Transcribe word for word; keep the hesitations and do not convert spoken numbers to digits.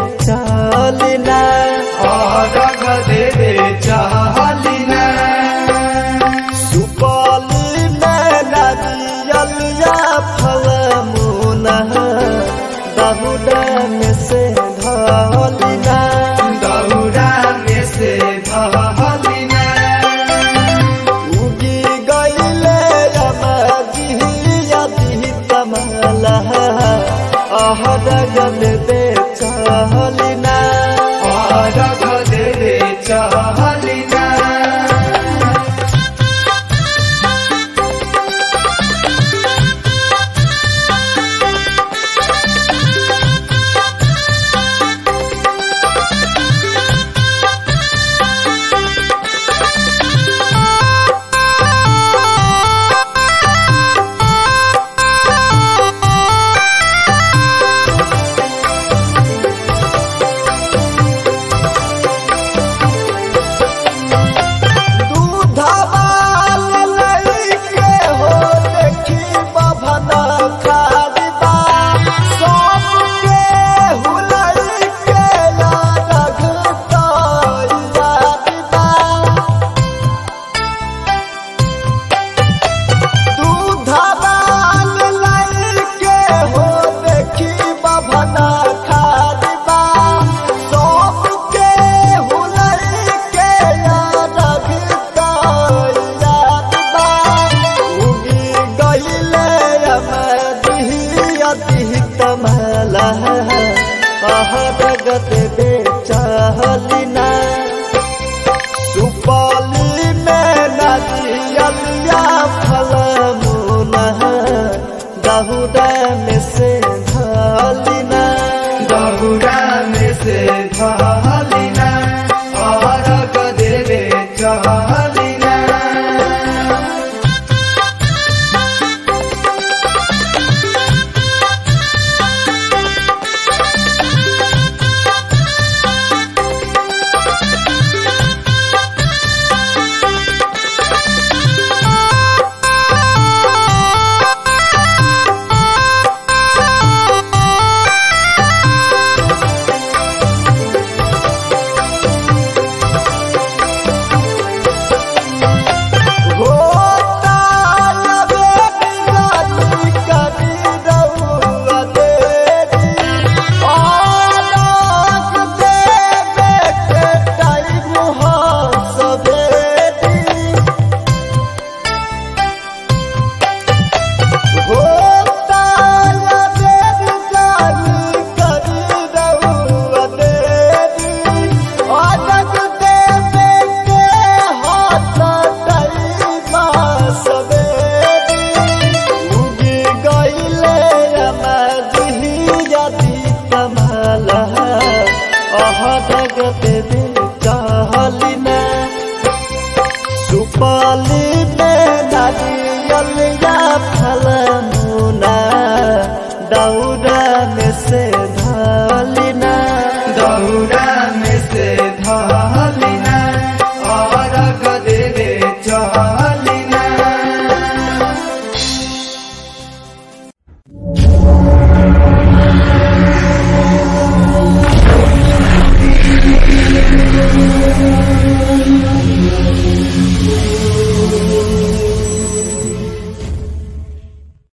चलिना अर्घ देवे चलिना सुपौली में नारियलिया फल मुना दहुरा में से ढलिना दहुरा में से ढलिना उगी गईले यदि कमला अर्घ देवे चलिना अर्घ देवे चलिना कमला अर्घ देवे चलिना सुपौली में नारियलिया फल मुना दहुरा में से ढलिना दहुरा में से ढलिना अर्घ देवे चलिना अर्घ देवे चलिना सुपौली